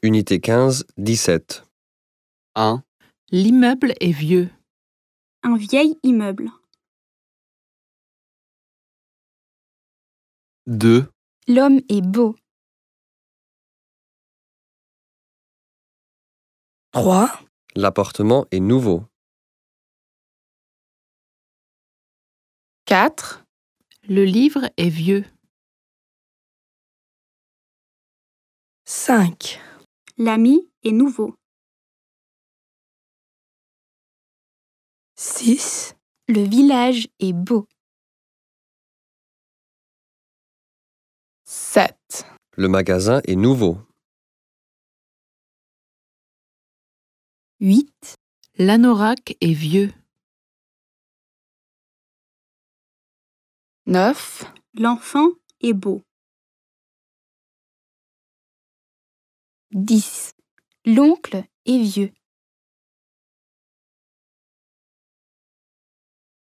Unité 15, 17. 1, L'immeuble est vieux. Un vieil immeuble. 2, L'homme est beau. 3, L'appartement est nouveau. 4, Le livre est vieux. 5, L'ami est nouveau. 6, Le village est beau. 7, Le magasin est nouveau. 8. L'anorak est vieux. 9, L'enfant est beau. 10. L'oncle est vieux.